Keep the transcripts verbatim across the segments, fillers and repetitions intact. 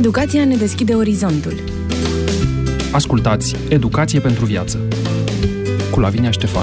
Educația ne deschide orizontul. Ascultați Educație pentru viață cu Lavinia Ștefan.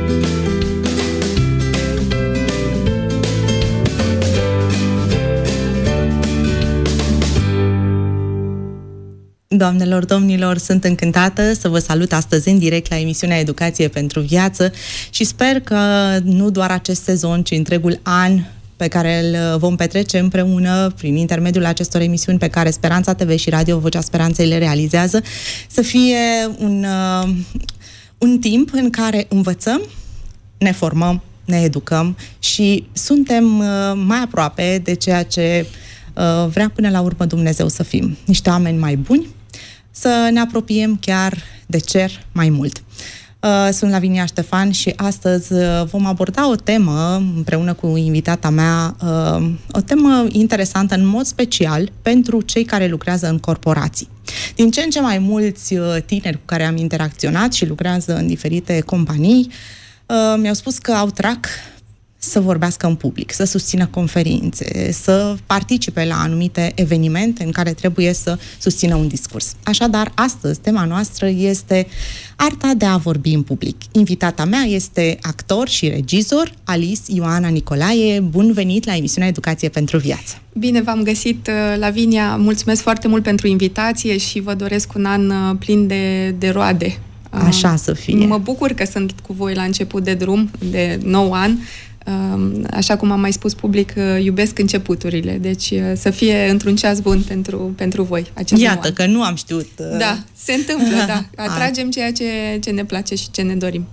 Doamnelor, domnilor, sunt încântată să vă salut astăzi în direct la emisiunea Educație pentru viață și sper că nu doar acest sezon, ci întregul an pe care îl vom petrece împreună prin intermediul acestor emisiuni pe care Speranța T V și Radio Vocea Speranței le realizează, să fie un, uh, un timp în care învățăm, ne formăm, ne educăm și suntem uh, mai aproape de ceea ce uh, vrea până la urmă Dumnezeu să fim. Niște oameni mai buni, să ne apropiem chiar de cer mai mult. Sunt Lavinia Ștefan și astăzi vom aborda o temă împreună cu invitata mea, o temă interesantă în mod special pentru cei care lucrează în corporații. Din ce în ce mai mulți tineri cu care am interacționat și lucrează în diferite companii mi-au spus că au trac să vorbească în public, să susțină conferințe, să participe la anumite evenimente în care trebuie să susțină un discurs. Așadar, astăzi, tema noastră este arta de a vorbi în public. Invitata mea este actor și regizor, Alice Ioana Nicolae. Bun venit la emisiunea Educație pentru viață! Bine v-am găsit, Lavinia! Mulțumesc foarte mult pentru invitație și vă doresc un an plin de, de roade. Așa să fie! Mă bucur că sunt cu voi la început de drum, de nou an. Așa cum am mai spus public, iubesc începuturile, deci să fie într-un ceas bun pentru, pentru voi. Iată că nu am știut. Da, se întâmplă, da. Atragem ceea ce, ce ne place și ce ne dorim.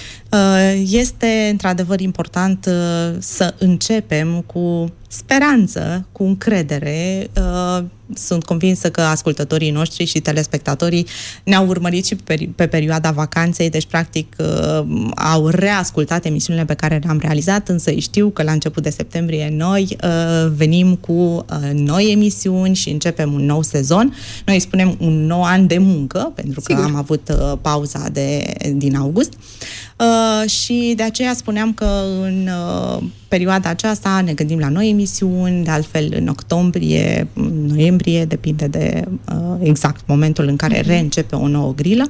Este într-adevăr important să începem cu speranță, cu încredere. Sunt convinsă că ascultătorii noștri și telespectatorii ne-au urmărit și pe perioada vacanței, deci practic au reascultat emisiunile pe care le-am realizat, însă știu că la început de septembrie noi venim cu noi emisiuni și începem un nou sezon. Noi spunem un nou an de muncă, pentru că Sigur. am avut pauza de, din august. Uh, și de aceea spuneam că în uh, perioada aceasta ne gândim la noi emisiuni, de altfel în octombrie, noiembrie, depinde de uh, exact momentul în care reîncepe o nouă grilă.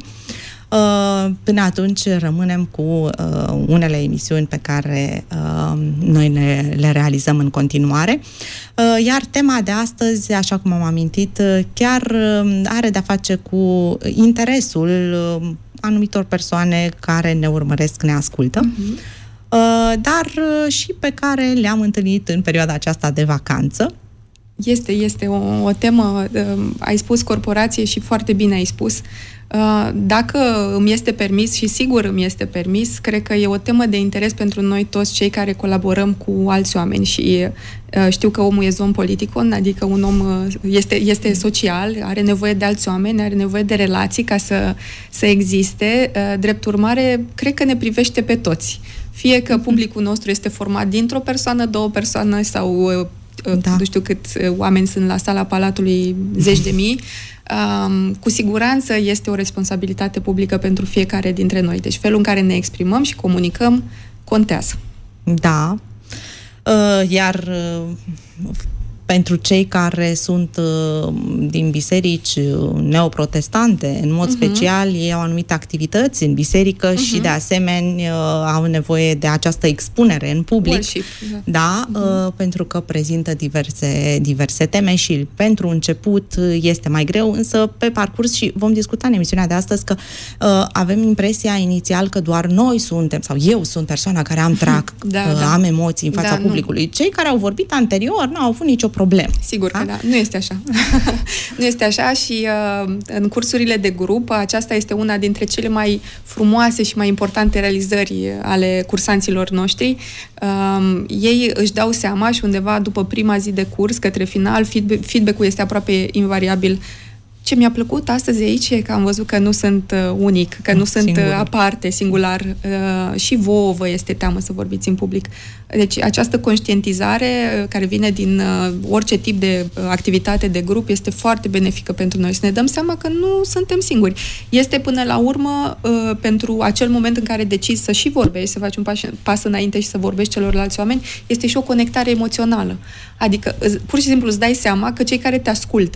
Uh, până atunci rămânem cu uh, unele emisiuni pe care uh, noi ne, le realizăm în continuare. Uh, iar tema de astăzi, așa cum am amintit, chiar uh, are de-a face cu interesul uh, anumitor persoane care ne urmăresc, ne ascultă, uh-huh. uh, dar uh, și pe care le-am întâlnit în perioada aceasta de vacanță. Este, este o, o temă, uh, ai spus corporație și foarte bine ai spus. Uh, dacă îmi este permis, și sigur îmi este permis, cred că e o temă de interes pentru noi toți cei care colaborăm cu alți oameni și uh, știu că omul e zon politicon, adică un om uh, este, este social, are nevoie de alți oameni, are nevoie de relații ca să, să existe. Uh, drept urmare, cred că ne privește pe toți. Fie că publicul nostru este format dintr-o persoană, două persoane sau uh, Da. nu știu cât oameni sunt la sala Palatului, zeci de mii, um, cu siguranță este o responsabilitate publică pentru fiecare dintre noi. Deci felul în care ne exprimăm și comunicăm contează. Da. Uh, iar uh, pentru cei care sunt uh, din biserici neoprotestante, în mod uh-huh. special, ei au anumite activități în biserică uh-huh. și, de asemenea, uh, au nevoie de această expunere în public. Worship, da, da uh-huh. uh, pentru că prezintă diverse, diverse teme și pentru început este mai greu, însă pe parcurs, și vom discuta în emisiunea de astăzi, că uh, avem impresia inițial că doar noi suntem, sau eu sunt persoana care am trac, da, uh, da. am emoții în fața da, publicului. Nu. Cei care au vorbit anterior nu au avut nicio problemă. Sigur da? că da. Nu este așa. Nu este așa și uh, în cursurile de grup, aceasta este una dintre cele mai frumoase și mai importante realizări ale cursanților noștri. Uh, ei își dau seama și undeva după prima zi de curs, către final, feedback- feedback-ul este aproape invariabil. Ce mi-a plăcut astăzi aici e că am văzut că nu sunt uh, unic, că nu sunt uh, aparte, singular. Uh, și vouă vă este teamă să vorbiți în public. Deci această conștientizare uh, care vine din uh, orice tip de uh, activitate de grup este foarte benefică pentru noi. Să ne dăm seama că nu suntem singuri. Este până la urmă uh, pentru acel moment în care decizi să și vorbești, să faci un pas, pas înainte și să vorbești celorlalți oameni, este și o conectare emoțională. Adică pur și simplu îți dai seama că cei care te ascultă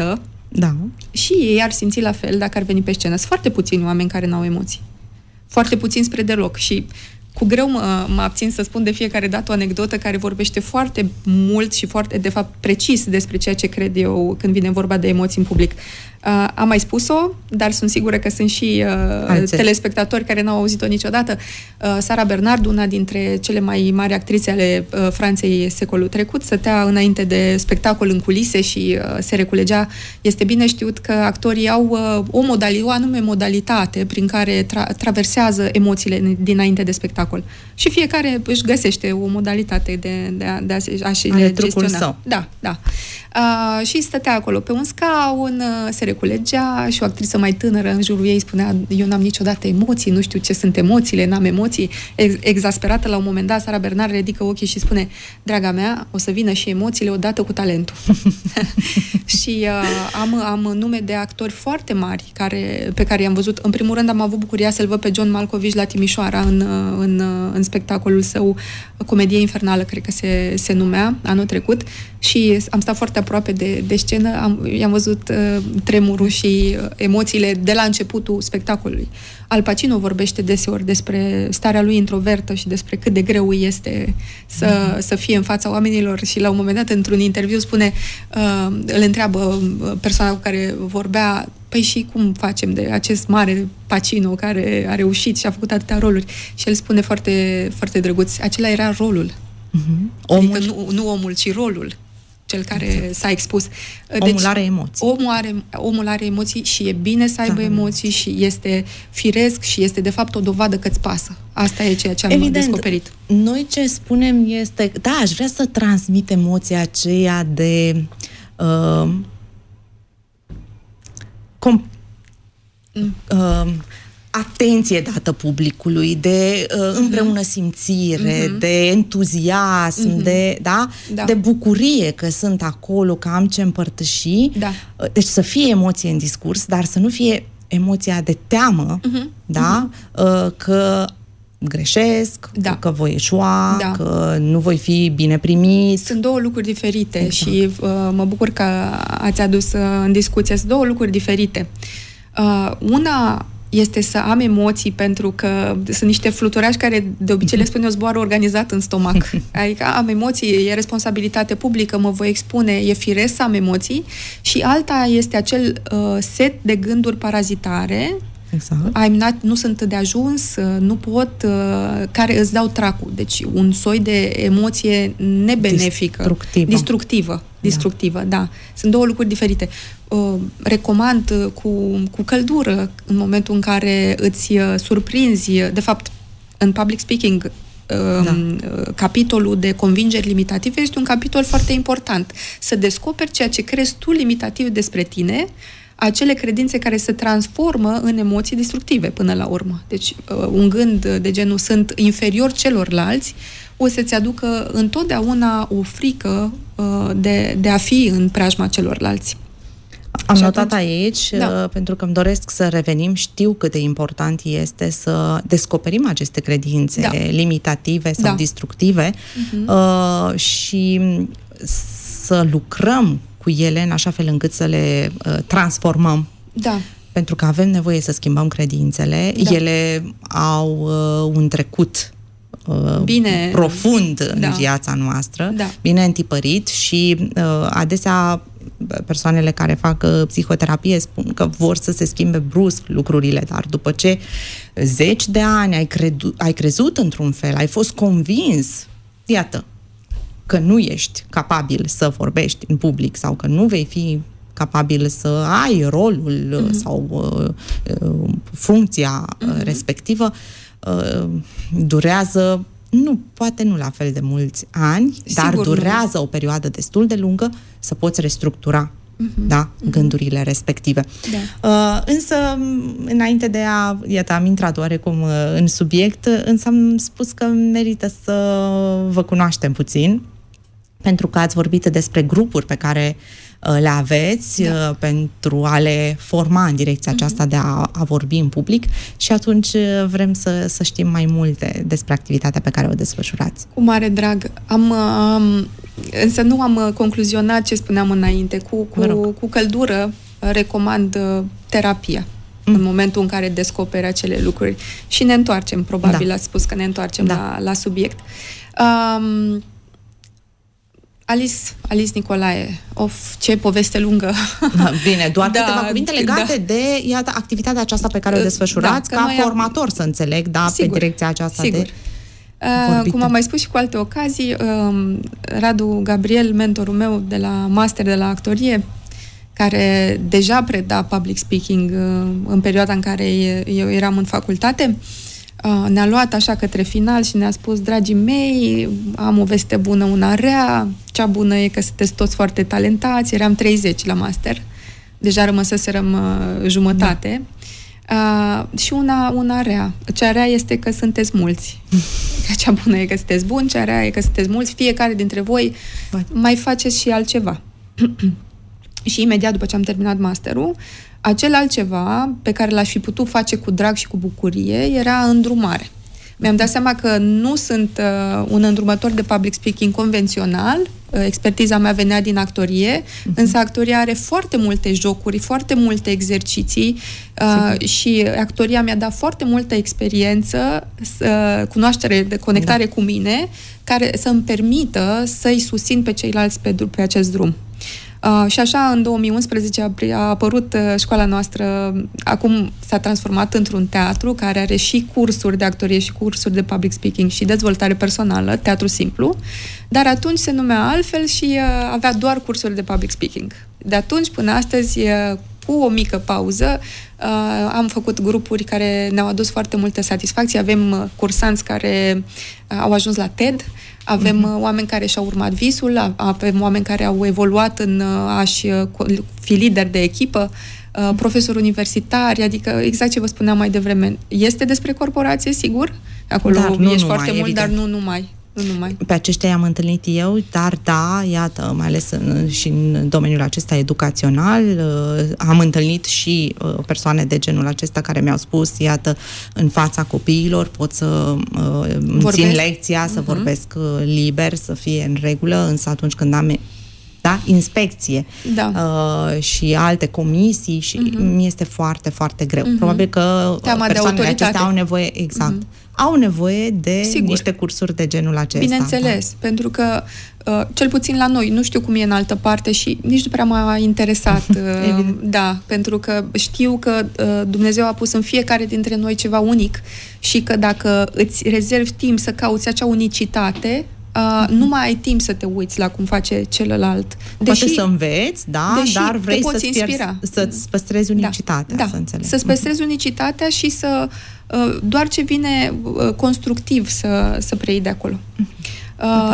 Da. Și ei ar simți la fel dacă ar veni pe scenă. Sunt foarte puțini oameni care n-au emoții. Foarte puțini spre deloc. Și cu greu mă, mă abțin să spun de fiecare dată o anecdotă care vorbește foarte mult și foarte, de fapt, precis despre ceea ce cred eu când vine vorba de emoții în public. Uh, am mai spus-o, dar sunt sigură că sunt și uh, telespectatori care n-au auzit-o niciodată. Uh, Sara Bernard, una dintre cele mai mari actrițe ale uh, Franței secolul trecut, stătea înainte de spectacol în culise și uh, se reculegea. Este bine știut că actorii au uh, o, modali- o anume modalitate prin care tra- traversează emoțiile dinainte de spectacol. Și fiecare își găsește o modalitate de, de, a, de a, a și le gestiona. Său. Da, da. Uh, și stătea acolo pe un scaun, uh, se reculegea și o actriță mai tânără în jurul ei spunea: eu n-am niciodată emoții, nu știu ce sunt emoțiile, n-am emoții. Ex- exasperată la un moment dat, Sara Bernard ridică ochii și spune: draga mea, o să vină și emoțiile odată cu talentul. Și uh, am, am nume de actori foarte mari care, pe care i-am văzut. În primul rând am avut bucuria să-l văd pe John Malkovich la Timișoara în, în, în spectacolul său Comedie Infernală, cred că se, se numea, anul trecut, și am stat foarte aproape de, de scenă, am, i-am văzut uh, tremurul și uh, emoțiile de la începutul spectacolului. Al Pacino vorbește deseori despre starea lui introvertă și despre cât de greu este să, mm-hmm. să fie în fața oamenilor și la un moment dat, într-un interviu, spune, uh, îl întreabă persoana cu care vorbea: păi și cum facem de acest mare Pacino care a reușit și a făcut atâtea roluri? Și el spune foarte, foarte drăguț: acela era rolul. Mm-hmm. Omul... Adică nu, nu omul, ci rolul. Cel care exact. S-a expus. Deci, omul are emoții. Omul are, omul are emoții și e bine să aibă da, emoții și este firesc și este de fapt o dovadă că îți pasă. Asta e ceea ce am Evident, descoperit. Noi ce spunem este, da, aș vrea să transmit emoția aceea de uh, com, mm. uh, atenție dată publicului, de uh, împreună simțire, mm-hmm. de entuziasm, mm-hmm. de, da? Da. de bucurie că sunt acolo, că am ce împărtăși. Da. Deci să fie emoție în discurs, dar să nu fie emoția de teamă, mm-hmm. da? Uh, că greșesc, da. că voi eșua, da. că nu voi fi bine primit. Sunt două lucruri diferite exact. și uh, mă bucur că ați adus uh, în discuție. Sunt două lucruri diferite. Uh, una este să am emoții pentru că sunt niște fluturași care de obicei le spun eu zboară organizat în stomac. Adică am emoții, e responsabilitate publică, mă voi expune, e firesc să am emoții. Și alta este acel uh, set de gânduri parazitare. Exact. I'm not, nu sunt de ajuns, nu pot, uh, care îți dau tracul. Deci un soi de emoție nebenefică. Distructivă. Distructivă. Distructivă, da. da. Sunt două lucruri diferite. Uh, recomand uh, cu, cu căldură în momentul în care îți uh, surprinzi, de fapt, în public speaking, uh, da. uh, capitolul de convingeri limitative este un capitol foarte important. Să descoperi ceea ce crezi tu limitativ despre tine, acele credințe care se transformă în emoții destructive până la urmă. Deci, uh, un gând de genul sunt inferior celorlalți o să-ți aducă întotdeauna o frică uh, de, de a fi în preajma celorlalți. Am și notat atunci, aici, da. uh, pentru că îmi doresc să revenim. Știu cât de important este să descoperim aceste credințe da. limitative sau da. destructive uh-huh. uh, și să lucrăm cu ele în așa fel încât să le uh, transformăm. Da. Pentru că avem nevoie să schimbăm credințele. Da. Ele au uh, un trecut uh, bine profund în da. viața noastră, da. bine întipărit și uh, adesea persoanele care fac uh, psihoterapie spun că vor să se schimbe brusc lucrurile, dar după ce zeci de ani ai, credu- ai crezut într-un fel, ai fost convins, iată, că nu ești capabil să vorbești în public sau că nu vei fi capabil să ai rolul mm-hmm. sau uh, funcția mm-hmm. respectivă, uh, durează, nu, poate nu la fel de mulți ani, sigur, dar durează nu. o perioadă destul de lungă să poți restructura mm-hmm. da, mm-hmm. gândurile respective. Da. Uh, însă, înainte de a, iată, am intrat oarecum uh, în subiect, însă am spus că merită să vă cunoaștem puțin, pentru că ați vorbit despre grupuri pe care uh, le aveți da. uh, pentru a le forma în direcția mm-hmm. aceasta de a, a vorbi în public și atunci uh, vrem să, să știm mai multe despre activitatea pe care o desfășurați. Cu mare drag. Am, um, însă nu am concluzionat ce spuneam înainte. Cu, cu, cu căldură recomand terapia mm. în momentul în care descoperi acele lucruri. Și ne întoarcem, probabil, da. Ați spus că ne întoarcem da. la, la subiect. Um, Alice, Alice Nicolae, of, ce poveste lungă. Bine, doar da, câteva cuvinte legate da. de, iată, activitatea aceasta pe care o desfășurați da, ca formator, am... să înțeleg, da, sigur, pe direcția aceasta sigur. de uh, Cum am mai spus și cu alte ocazii, uh, Radu Gabriel, mentorul meu de la master de la actorie, care deja preda public speaking uh, în perioada în care eu eram în facultate, Uh, ne-a luat așa către final și ne-a spus: dragii mei, am o veste bună, una rea. Cea bună e că sunteți toți foarte talentați. Eram treizeci la master, deja rămăseserăm uh, jumătate. Uh, și una, una rea. Cea rea este că sunteți mulți. Cea bună e că sunteți buni, cea rea e că sunteți mulți. Fiecare dintre voi mai faceți și altceva. Și imediat după ce am terminat masterul, acel altceva pe care l-aș fi putut face cu drag și cu bucurie era îndrumare. Mi-am dat seama că nu sunt uh, un îndrumător de public speaking convențional, uh, expertiza mea venea din actorie, uh-huh. însă actoria are foarte multe jocuri, foarte multe exerciții uh, și actoria mi-a dat foarte multă experiență, uh, cunoaștere, de conectare da. cu mine, care să-mi permită să-i susțin pe ceilalți pe, pe acest drum. Uh, și așa, în două mii unsprezece a, a apărut uh, școala noastră, acum s-a transformat într-un teatru care are și cursuri de actorie și cursuri de public speaking și dezvoltare personală, teatru simplu, dar atunci se numea altfel și uh, avea doar cursuri de public speaking. De atunci până astăzi, uh, cu o mică pauză, uh, am făcut grupuri care ne-au adus foarte multă satisfacție. Avem uh, cursanți care uh, au ajuns la TED, avem uh-huh. oameni care și-au urmat visul, avem oameni care au evoluat în a-și fi lideri de echipă, uh, profesori universitari, adică exact ce vă spuneam mai devreme. Este despre corporație, sigur, acolo dar ești numai, foarte mult, evident. Dar nu numai. Nu numai. Pe aceștia i-am întâlnit eu, dar da, iată, mai ales în, și în domeniul acesta educațional, uh, am întâlnit și uh, persoane de genul acesta care mi-au spus, iată, în fața copiilor pot să uh, îmi țin lecția, să uh-huh. vorbesc uh, liber, să fie în regulă, însă atunci când am da, inspecție da. Uh, și alte comisii și uh-huh. mi este foarte, foarte greu. Uh-huh. Probabil că teama persoanele acestea au nevoie, exact, uh-huh. au nevoie de Sigur. niște cursuri de genul acesta. Bineînțeles, da. pentru că uh, cel puțin la noi, nu știu cum e în altă parte și nici nu prea m-a interesat. Uh, da, pentru că știu că uh, Dumnezeu a pus în fiecare dintre noi ceva unic și că dacă îți rezervi timp să cauți acea unicitate, Uh, nu mai ai timp să te uiți la cum face celălalt. Deși, poate să înveți, da, dar vrei să-ți, pierzi, să-ți păstrezi unicitatea, da, să înțeleg. Să-ți păstrezi unicitatea și să uh, doar ce vine uh, constructiv să, să preiei de acolo. Uh,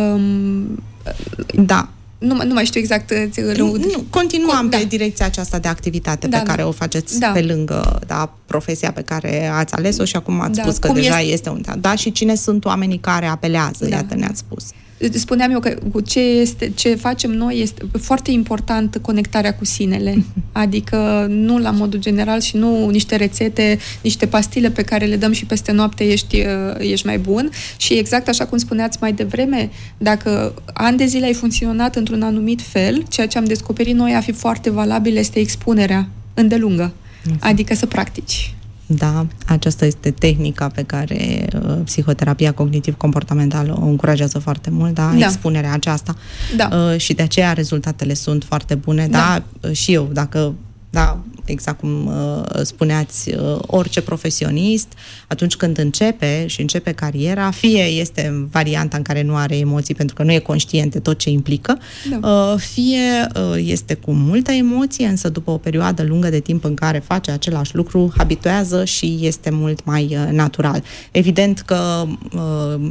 um, da. Nu, nu mai știu exact. Nu, nu, continuam da. pe direcția aceasta de activitate da, pe care da. o faceți da. pe lângă da, profesia pe care ați ales-o și acum ați da. spus că Cum deja este... este un... Da, și cine sunt oamenii care apelează, da. iată, ne-ați spus. Spuneam eu că cu ce, este, ce facem noi este foarte important conectarea cu sinele. Adică nu la modul general și nu niște rețete, niște pastile pe care le dăm și peste noapte ești, ești mai bun. Și exact așa cum spuneați mai devreme, dacă ani de zile ai funcționat într-un anumit fel, ceea ce am descoperit noi a fi foarte valabil este expunerea îndelungă. Exact. Adică să practici. Da, aceasta este tehnica pe care uh, psihoterapia cognitiv-comportamentală o încurajează foarte mult, da, da. expunerea aceasta. Da. Uh, și de aceea rezultatele sunt foarte bune, da, da și eu, dacă da, exact cum uh, spuneați, uh, orice profesionist, atunci când începe și începe cariera, fie este în varianta în care nu are emoții pentru că nu e conștient de tot ce implică, da. uh, fie uh, este cu multă emoție, însă după o perioadă lungă de timp în care face același lucru, habituează și este mult mai uh, natural. Evident că uh,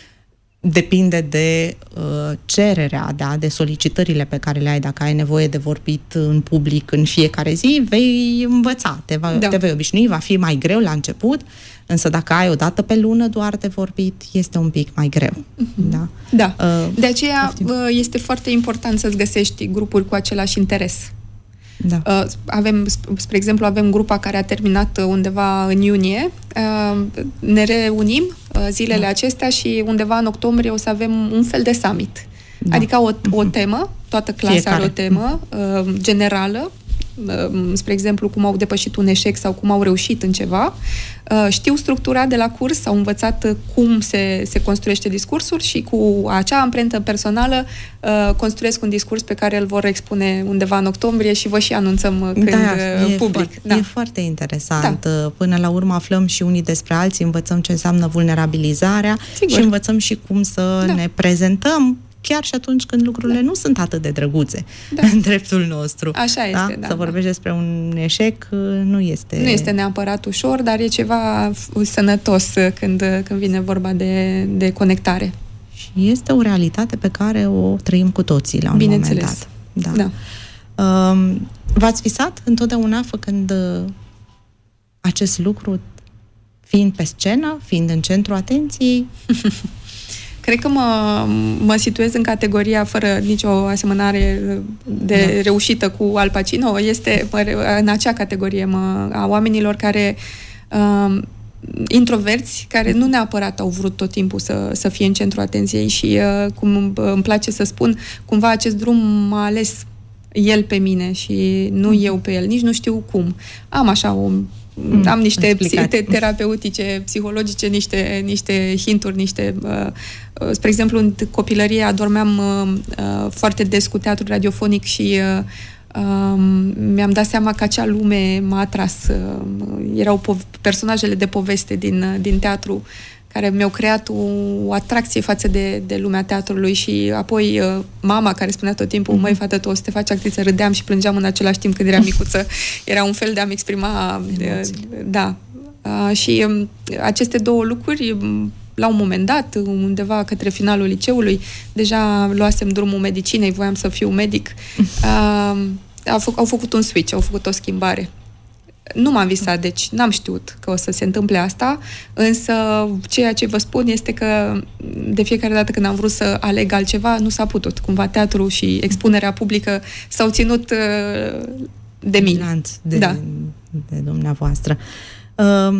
depinde de uh, cererea, da, de solicitările pe care le ai. Dacă ai nevoie de vorbit în public în fiecare zi, vei învăța, te, va, da. te vei obișnui, va fi mai greu la început, însă dacă ai o dată pe lună doar de vorbit, este un pic mai greu. Mm-hmm. Da. Da. Uh, de aceea uh, este foarte important să-ți găsești grupuri cu același interes. Da. Uh, avem, spre exemplu, avem grupa care a terminat undeva în iunie. Uh, ne reunim uh, zilele da. acestea și undeva în octombrie o să avem un fel de summit. Da. Adică o, o temă, toată clasa Fiecare. are o temă uh, generală spre exemplu, cum au depășit un eșec sau cum au reușit în ceva, știu structura de la curs, au învățat cum se, se construiește discursul și cu acea amprentă personală construiesc un discurs pe care îl vor expune undeva în octombrie și vă și anunțăm când da, public. Foarte, da. E foarte interesant. Da. Până la urmă aflăm și unii despre alții, învățăm ce înseamnă vulnerabilizarea. Sigur. Și învățăm și cum să da. ne prezentăm chiar și atunci când lucrurile da. nu sunt atât de drăguțe da. în dreptul nostru. Așa este, da? da. Să vorbești da. despre un eșec nu este... Nu este neapărat ușor, dar e ceva sănătos când, când vine vorba de, de conectare. Și este o realitate pe care o trăim cu toții la un moment dat. Da. da. Um, v-ați visat întotdeauna făcând acest lucru, fiind pe scenă, fiind în centru atenției? Cred că mă, mă situez în categoria, fără nicio asemănare de da. reușită cu Al Pacino, este în acea categorie mă, a oamenilor care uh, introverți, care nu neapărat au vrut tot timpul să, să fie în centrul atenției și, uh, cum îmi place să spun, cumva acest drum m-a ales el pe mine și nu mm. eu pe el. Nici nu știu cum. Am așa o Mm, am niște psi- terapeutice, psihologice, niște, niște hinturi, niște... Uh, uh, spre exemplu, în copilărie adormeam uh, uh, foarte des cu teatru radiofonic și uh, uh, mi-am dat seama că acea lume m-a atras. Uh, erau po- personajele de poveste din, uh, din teatru care mi-au creat o, o atracție față de, de lumea teatrului și apoi uh, mama care spunea tot timpul, mm-hmm. măi, fată, tu o să te faci actriță, râdeam și plângeam în același timp când eram micuță. Era un fel de a-mi exprima... Uh, da. Uh, și um, aceste două lucruri, um, la un moment dat, undeva către finalul liceului, deja luasem drumul medicinei, voiam să fiu medic. Uh, au, fă, au făcut un switch, au făcut o schimbare. Nu m-am visat, deci n-am știut că o să se întâmple asta, însă ceea ce vă spun este că de fiecare dată când am vrut să aleg altceva, nu s-a putut. Cumva teatru și expunerea publică s-au ținut de mine. De, da. de dumneavoastră. Uh,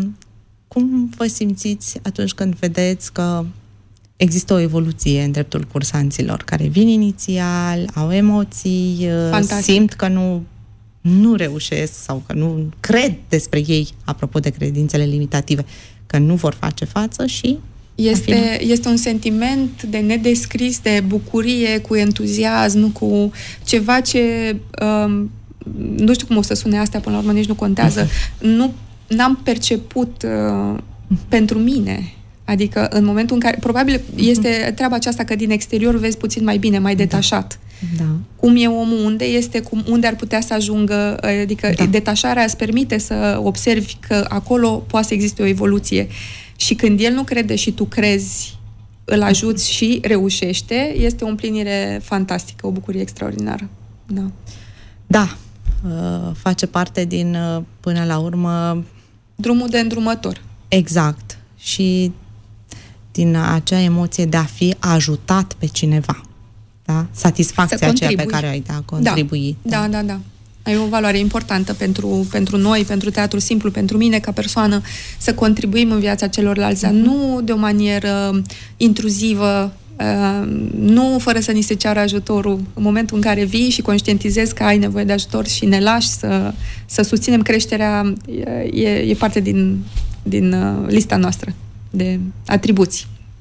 cum vă simțiți atunci când vedeți că există o evoluție în dreptul cursanților, care vin inițial, au emoții, Fantastic. simt că nu nu reușesc sau că nu cred despre ei, apropo de credințele limitative, că nu vor face față și... Este, este un sentiment de nedescris, de bucurie, cu entuziasm, cu ceva ce... Um, nu știu cum o să sune astea, până la urmă nici nu contează. Uh-huh. Nu, n-am perceput uh, uh-huh. pentru mine. Adică în momentul în care... Probabil este treaba aceasta că din exterior vezi puțin mai bine, mai detașat. Da. Cum e omul, unde este, cum, unde ar putea să ajungă, adică da. detașarea îți permite să observi că acolo poate să existe o evoluție. Și când el nu crede și tu crezi, îl ajuți și reușește, este o împlinire fantastică, o bucurie extraordinară. Da. Da. Uh, face parte din, uh, până la urmă... drumul de îndrumător. Exact. Și din acea emoție de a fi ajutat pe cineva. Da? Satisfacția aceea pe care ai da, contribui. Da, da, da, da. Ai o valoare importantă pentru, pentru noi, pentru teatru simplu, pentru mine ca persoană, să contribuim în viața celorlalți, mm-hmm. nu de o manieră intruzivă, uh, nu fără să ni se ceară ajutorul. În momentul în care vii și conștientizezi că ai nevoie de ajutor și ne lași să, să susținem creșterea, e, e parte din, din uh, lista noastră de atribuții.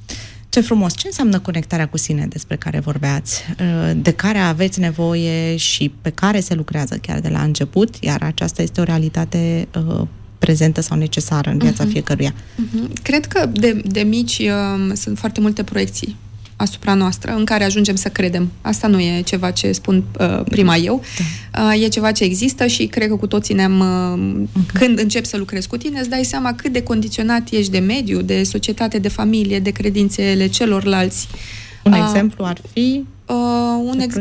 Ce frumos! Ce înseamnă conectarea cu sine despre care vorbeați, de care aveți nevoie și pe care se lucrează chiar de la început, iar aceasta este o realitate uh, prezentă sau necesară în viața uh-huh. fiecăruia? Uh-huh. Cred că de, de mici uh, sunt foarte multe proiecții asupra noastră, în care ajungem să credem. Asta nu e ceva ce spun uh, prima eu. Da. Uh, e ceva ce există și cred că cu toții ne-am... Uh, uh-huh. Când începi să lucrezi cu tine, îți dai seama cât de condiționat ești de mediu, de societate, de familie, de credințele celorlalți. Un uh, exemplu ar fi... Uh, un ex...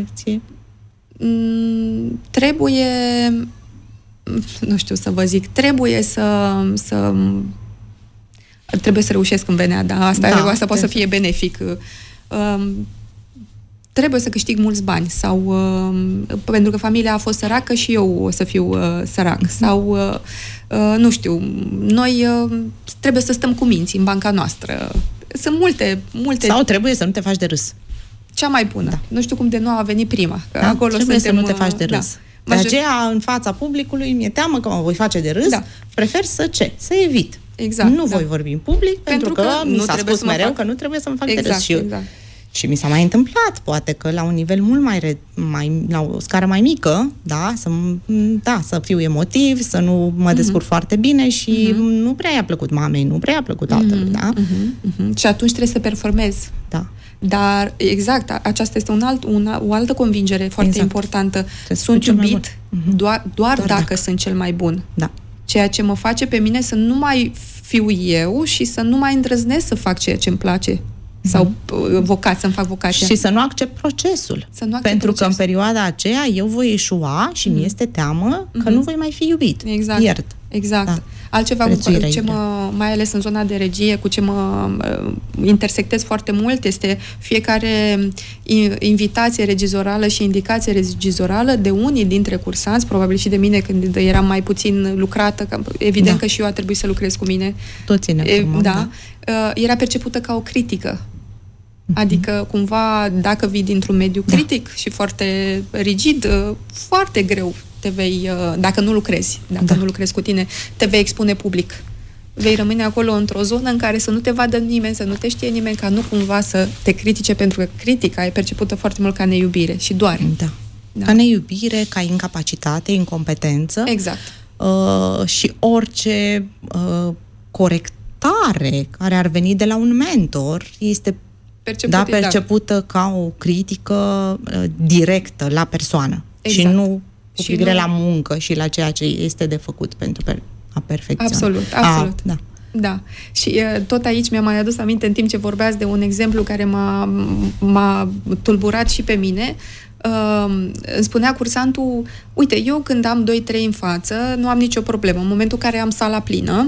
Mm, trebuie... Nu știu să vă zic. Trebuie să... să trebuie să reușesc în V N A, dar asta, da, asta poate să fie benefic. Um, trebuie să câștig mulți bani sau um, pentru că familia a fost săracă și eu o să fiu uh, sărac uh-huh. sau uh, uh, nu știu, noi uh, trebuie să stăm cu minți în banca noastră. Sunt multe, multe... Sau trebuie să nu te faci de râs. Cea mai bună. Da. Nu știu cum de nou a venit prima. Că da, acolo trebuie suntem, să nu te faci de râs. Da. De aceea, în fața publicului, mi-e teamă că mă voi face de râs, da. Prefer să ce? Să evit. Exact, nu da. voi vorbi în public, pentru, pentru că, că mi s-a spus mereu fac... că nu trebuie să mă fac exact, de râs. Și, exact. și mi s-a mai întâmplat, poate că la un nivel mult mai, re... mai la o scară mai mică, da, să, da, să fiu emotiv, să nu mă descurc mm-hmm. foarte bine și mm-hmm. nu prea i-a plăcut mamei, nu prea i-a plăcut tatălui, mm-hmm. da? Mm-hmm. Mm-hmm. Și atunci trebuie să performezi. Da. Dar, exact, aceasta este un alt, una, o altă convingere foarte exact. importantă. Trebuie sunt iubit mm-hmm. doar, doar, doar dacă, dacă sunt cel mai bun. Da. Ceea ce mă face pe mine să nu mai fiu eu și să nu mai îndrăznesc să fac ceea ce îmi place. Mm-hmm. Sau vocat, să-mi fac vocația. Și să nu accept procesul. Să nu accept Pentru procesul. că în perioada aceea eu voi eșua și mm-hmm. mi este teamă că mm-hmm. nu voi mai fi iubit. Exact. Iert. Exact. Da. Altceva cu ce mă, mai ales în zona de regie, cu ce mă uh, intersectez foarte mult este fiecare invitație regizorală și indicație regizorală de unii dintre cursanți, probabil și de mine când eram mai puțin lucrată, că, evident da. că și eu a trebuit să lucrez cu mine. Toți ne formăm, da. da. Uh, era percepută ca o critică. Adică, cumva, dacă vii dintr-un mediu critic da. și foarte rigid, foarte greu te vei, dacă nu lucrezi, dacă da. nu lucrezi cu tine, te vei expune public. Vei rămâne acolo într-o zonă în care să nu te vadă nimeni, să nu te știe nimeni, ca nu cumva să te critique, pentru că critica e percepută foarte mult ca neiubire și doare. Da. Da. Ca neiubire, ca incapacitate, incompetență. Exact. Uh, și orice uh, corectare care ar veni de la un mentor este Perceput, da, percepută da. ca o critică uh, directă la persoană exact. și nu cu și privire nu... la muncă și la ceea ce este de făcut pentru per- a perfecționa. Absolut, absolut. A, da. Da. Și uh, tot aici mi-am mai adus aminte în timp ce vorbeați de un exemplu care m-a, m-a tulburat și pe mine. Uh, îmi spunea cursantul, uite, eu când am doi trei în față, nu am nicio problemă. În momentul în care am sala plină,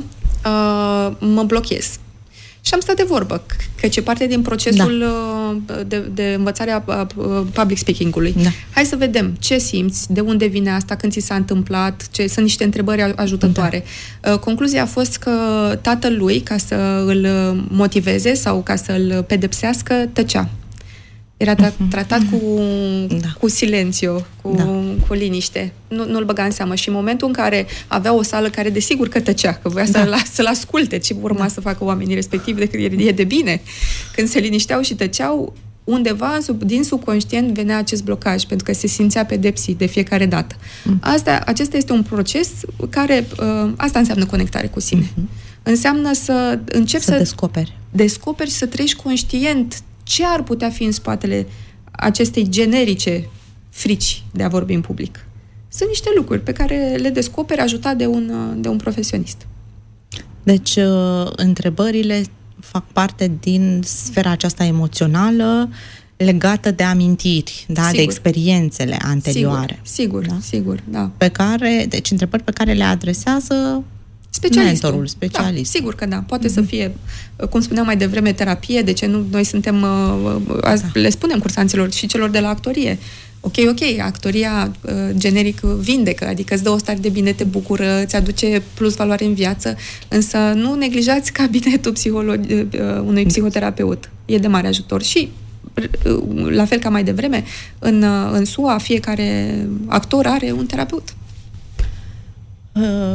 uh, mă blochez. Și am stat de vorbă, că ce parte din procesul da. de, de învățare a public speaking-ului. Da. Hai să vedem ce simți, de unde vine asta, când ți s-a întâmplat, ce sunt niște întrebări ajutătoare. Da. Concluzia a fost că tatălui, ca să îl motiveze sau ca să îl pedepsească, tăcea. Era tra- tratat cu, da. cu silențiu, cu, da. cu liniște. Nu, nu-l băga în seamă. Și în momentul în care avea o sală care desigur că tăcea, că voia da. să-l, să-l asculte ce urma da. să facă oamenii respectivi, decât e de bine. Când se linișteau și tăceau, undeva sub, din subconștient venea acest blocaj, pentru că se simțea pedepsit de fiecare dată. Mm. Asta, acesta este un proces care, uh, asta înseamnă conectare cu sine. Mm-hmm. Înseamnă să începi să, să descoperi. descoperi și să trăiești conștient ce ar putea fi în spatele acestei generice frici de a vorbi în public. Sunt niște lucruri pe care le descoperi ajutat de un, de un profesionist. Deci, uh, întrebările fac parte din sfera aceasta emoțională legată de amintiri, da? Sigur. De experiențele anterioare. Sigur, sigur, da? sigur, da. Pe care, deci întrebări pe care le adresează specialistul. Mentorul, specialist. Da, sigur că da. Poate mm-hmm. să fie, cum spuneam mai devreme, terapie. De ce nu? Noi suntem, da. le spunem cursanților și celor de la actorie. Ok, ok, actoria uh, generic vindecă, adică îți dă o stare de bine, te bucură, îți aduce plus valoare în viață, însă nu neglijați cabinetul psiholo- uh, unui psihoterapeut. E de mare ajutor. Și, uh, la fel ca mai devreme, în, uh, în S U A, fiecare actor are un terapeut. Uh,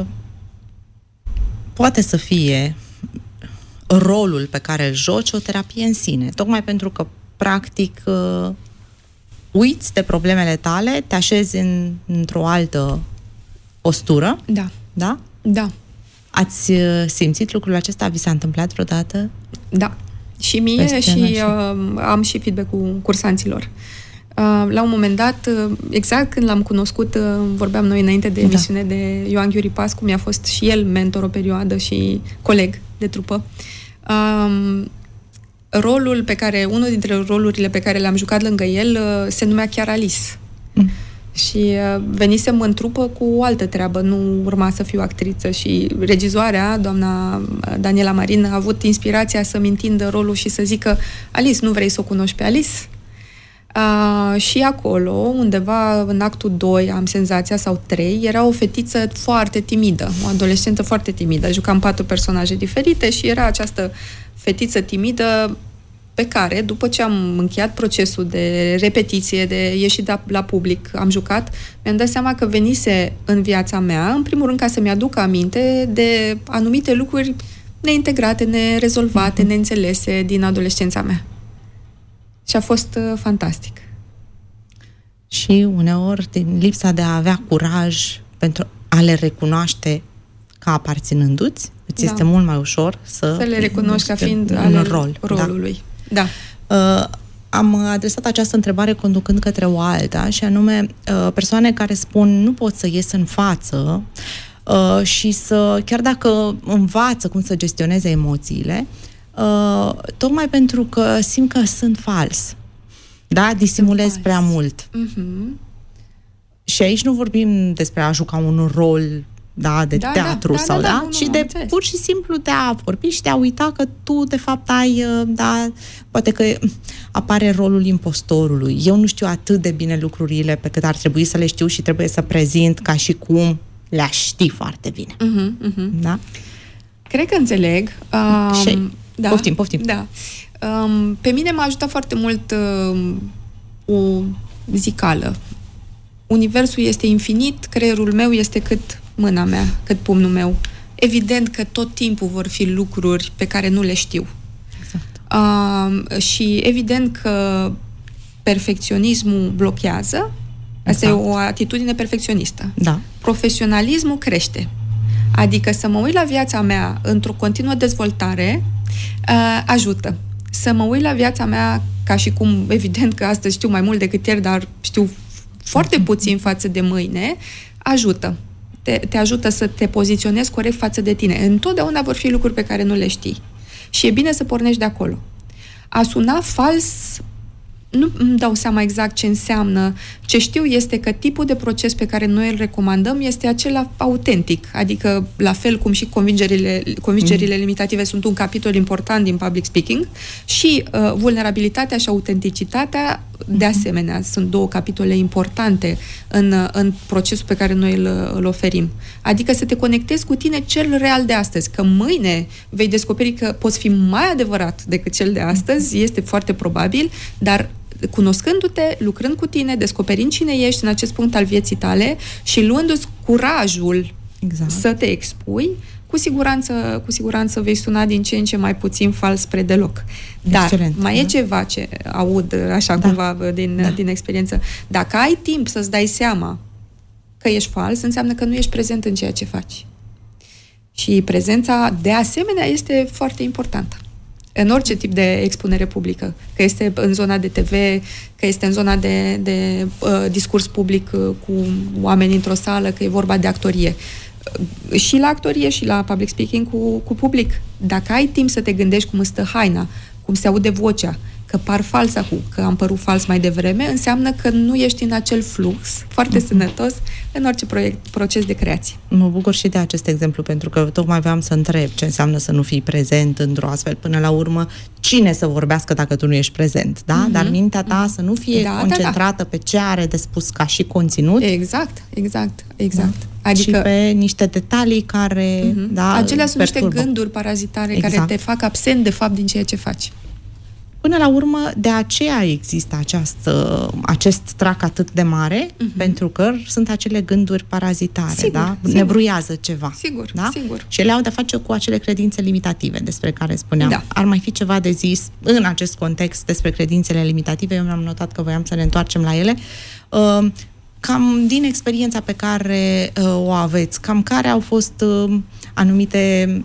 poate să fie rolul pe care îl joci o terapie în sine, tocmai pentru că, practic, uh, uiți de problemele tale, te așezi în, într-o altă postură. Da. Da? Da. Ați simțit lucrul acesta? Vi s-a întâmplat vreodată? Da. Și mie și, și... Uh, am și feedback-ul cursanților. Uh, la un moment dat, uh, exact când l-am cunoscut, uh, vorbeam noi înainte de emisiune da. de Ioan Ghiuri Pascu, mi-a fost și el mentor o perioadă și coleg de trupă. Uh, rolul pe care, unul dintre rolurile pe care le-am jucat lângă el se numea chiar Alice. Mm. Și venisem în trupă cu o altă treabă, nu urma să fiu actriță și regizoarea, doamna Daniela Marin, a avut inspirația să-mi întindă rolul și să zică: Alice, nu vrei să o cunoști pe Alice? Uh, și acolo, undeva în actul doi, am senzația, sau trei, era o fetiță foarte timidă, o adolescentă foarte timidă. Jucam patru personaje diferite și era această fetiță timidă pe care, după ce am încheiat procesul de repetiție, de ieșit la, la public, am jucat, mi-am dat seama că venise în viața mea, în primul rând ca să-mi aduc aminte de anumite lucruri neintegrate, nerezolvate, neînțelese din adolescența mea. Și a fost uh, fantastic. Și uneori, din lipsa de a avea curaj pentru a le recunoaște ca aparținându-ți, îți da. este mult mai ușor să... Să le recunoști ca fiind un ale rol, rolului. Da. da. Uh, am adresat această întrebare conducând către o alta, și anume uh, persoane care spun nu pot să ies în față uh, și să, chiar dacă învață cum să gestioneze emoțiile, uh, tocmai pentru că simt că sunt fals. Da? Disimulez prea mult. Uh-huh. Și aici nu vorbim despre a juca un rol, da, de da, teatru da, sau da, da, da, da, ci de înțeles. Pur și simplu de a vorbi și de a uita că tu de fapt ai, da, poate că apare rolul impostorului. Eu nu știu atât de bine lucrurile pe cât ar trebui să le știu și trebuie să prezint ca și cum le-aș ști foarte bine. Uh-huh, uh-huh. Da? Cred că înțeleg. Um, și da, poftim, poftim. Da. Um, pe mine m-a ajutat foarte mult um, o zicală. Universul este infinit, creierul meu este cât mâna mea, cât pumnul meu. Evident că tot timpul vor fi lucruri pe care nu le știu. Exact. Uh, și evident că perfecționismul blochează. Asta exact. E o atitudine perfecționistă. Da. Profesionalismul crește. Adică să mă uit la viața mea într-o continuă dezvoltare uh, ajută. Să mă uit la viața mea ca și cum, evident că astăzi știu mai mult decât ieri, dar știu foarte puțin față de mâine, ajută. Te, te ajută să te poziționezi corect față de tine. Întotdeauna vor fi lucruri pe care nu le știi. Și e bine să pornești de acolo. A suna fals, nu îmi dau seama exact ce înseamnă. Ce știu este că tipul de proces pe care noi îl recomandăm este acela autentic. Adică, la fel cum și convingerile, convingerile limitative sunt un capitol important din public speaking, și uh, vulnerabilitatea și autenticitatea, de asemenea, sunt două capitole importante în, în procesul pe care noi îl, îl oferim. Adică să te conectezi cu tine cel real de astăzi. Că mâine vei descoperi că poți fi mai adevărat decât cel de astăzi, este foarte probabil, dar cunoscându-te, lucrând cu tine, descoperind cine ești în acest punct al vieții tale și luându-ți curajul exact. Să te expui, cu siguranță, cu siguranță vei suna din ce în ce mai puțin fals spre deloc. Dar excelent, mai da? E ceva ce aud așa da. Cumva din, da. Din experiență. Dacă ai timp să-ți dai seama că ești fals, înseamnă că nu ești prezent în ceea ce faci. Și prezența, de asemenea, este foarte importantă. În orice tip de expunere publică, că este în zona de T V, că este în zona de, de uh, discurs public uh, cu oameni într-o sală, că e vorba de actorie. Uh, și la actorie și la public speaking cu, cu public. Dacă ai timp să te gândești cum stă haina, cum se aude vocea, că par fals acum, că am părut fals mai devreme, înseamnă că nu ești în acel flux foarte uh-huh. sănătos în orice proiect, proces de creație. Mă bucur și de acest exemplu, pentru că tocmai vreau să întreb ce înseamnă să nu fii prezent într-o astfel. Până la urmă, cine să vorbească dacă tu nu ești prezent, da? Uh-huh. Dar mintea ta uh-huh. să nu fie da, concentrată da, da. pe ce are de spus ca și conținut. Exact, exact, exact. Da. Adică și pe niște detalii care, uh-huh. da, acelea sunt niște gânduri parazitare exact. Care te fac absent, de fapt, din ceea ce faci. Până la urmă, de aceea există această, acest trac atât de mare, uh-huh. pentru că sunt acele gânduri parazitare, sigur, da? Sigur. Nebruiază ceva. Sigur, da? sigur. Și ele au de face cu acele credințe limitative despre care spuneam. Da. Ar mai fi ceva de zis în acest context despre credințele limitative. Eu mi-am notat că voiam să ne întoarcem la ele. Uh, cam din experiența pe care uh, o aveți, cam care au fost uh, anumite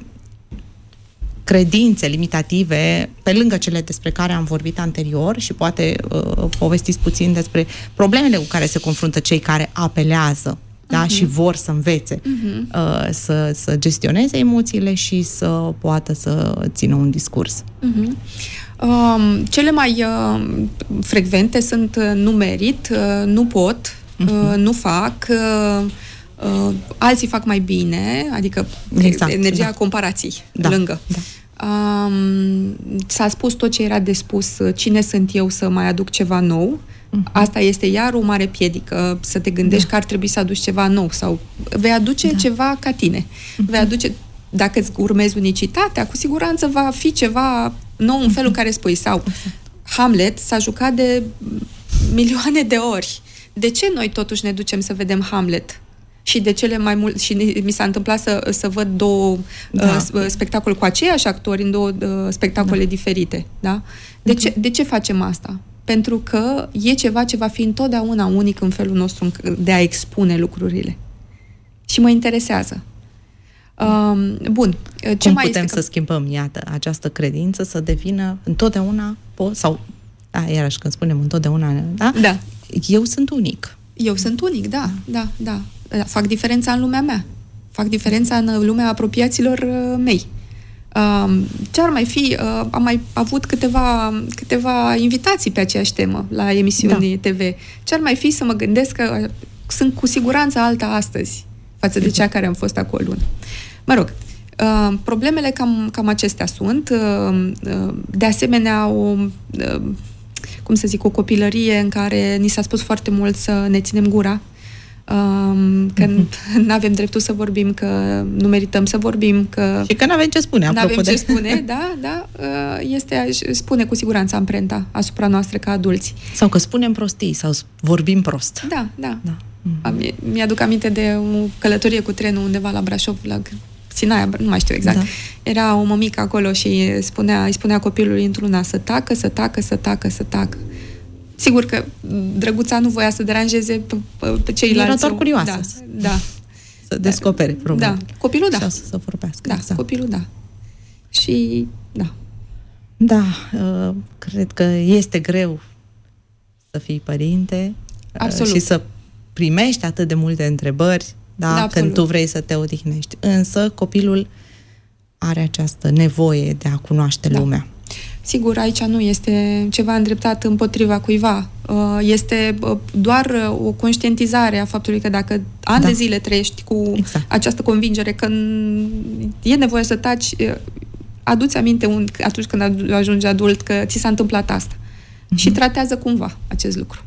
credințe limitative, pe lângă cele despre care am vorbit anterior, și poate uh, povestiți puțin despre problemele cu care se confruntă cei care apelează, uh-huh. da, și vor să învețe uh-huh. uh, să, să gestioneze emoțiile și să poată să țină un discurs. Uh-huh. Um, cele mai uh, frecvente sunt uh, nu merit, uh, nu pot, uh-huh. uh, nu fac, uh, uh, alții fac mai bine, adică exact, energia da. Comparației da. Lângă. Da. Um, s-a spus tot ce era de spus, cine sunt eu să mai aduc ceva nou. Uh-huh. Asta este iar o mare piedică, să te gândești da. Că ar trebui să aduci ceva nou sau vei aduce da. Ceva ca tine. Uh-huh. Vei aduce, dacă îți urmezi unicitatea, cu siguranță va fi ceva nou în felul care spui, sau Hamlet s-a jucat de milioane de ori. De ce noi totuși ne ducem să vedem Hamlet? Și de cele mai mult, și mi s-a întâmplat să, să văd două da. uh, spectacole cu aceiași actori în două uh, spectacole da. diferite. Da? De, uh-huh. ce, de ce facem asta? Pentru că e ceva ce va fi întotdeauna unic în felul nostru de a expune lucrurile. Și mă interesează. Um, bun. Ce Cum mai putem este să că... schimbăm, iată, această credință să devină întotdeauna, po- sau, da, iarăși când spunem întotdeauna, da? Da. Eu sunt unic. Eu sunt unic, da, da, da. Fac diferența în lumea mea. Fac diferența în lumea apropiaților mei. Ce ar mai fi? Am mai avut câteva, câteva invitații pe aceeași temă la emisiuni da. T V. Ce ar mai fi să mă gândesc că sunt cu siguranță alta astăzi față de cea care am fost acolo. Mă rog, problemele cam, cam acestea sunt. De asemenea, o... cum să zic, o copilărie în care ni s-a spus foarte mult să ne ținem gura, că mm-hmm. nu avem dreptul să vorbim, că nu merităm să vorbim, că... Și că nu avem ce spune, apropo n-avem de... ce spune, da, da, este, spune cu siguranță amprenta asupra noastră ca adulți. Sau că spunem prostii, sau vorbim prost. Da, da. da. Mm-hmm. Mi-aduc aminte de o călătorie cu trenul undeva la Brașov, la Sinaia, nu mai știu exact. Da. Era o mămică acolo și spunea, îi spunea copilului într-una să tacă, să tacă, să tacă, să tacă. Sigur că drăguța nu voia să deranjeze pe, pe ceilalți. Era doar curioasă. Da, da. Să descopere, probabil. Da, copilul da. Și să, să vorbească. Da, exact. Copilul da. Și, da. Da, uh, cred că este greu să fii părinte. Absolut. Și să primești atât de multe întrebări, da, da, când tu vrei să te odihnești. Însă copilul are această nevoie de a cunoaște da. lumea. Sigur, aici nu este ceva îndreptat împotriva cuiva. Este doar o conștientizare a faptului că dacă ani da. de zile trăiești cu exact. această convingere că e nevoie să taci, adu-ți aminte un, atunci când ajungi adult că ți s-a întâmplat asta. Uh-huh. Și tratează cumva acest lucru.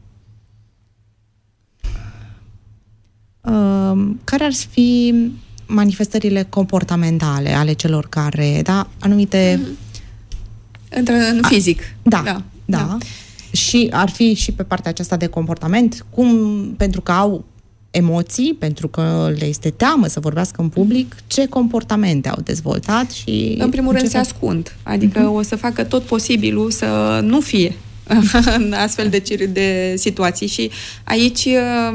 Uh, care ar fi manifestările comportamentale ale celor care, da, anumite... Uh-huh. În fizic. Da, da, da. da. Și ar fi și pe partea aceasta de comportament, cum, pentru că au emoții, pentru că le este teamă să vorbească în public, ce comportamente au dezvoltat și... În primul rând se ascund. Adică uh-huh. o să facă tot posibilul să nu fie în astfel de, de situații. Și aici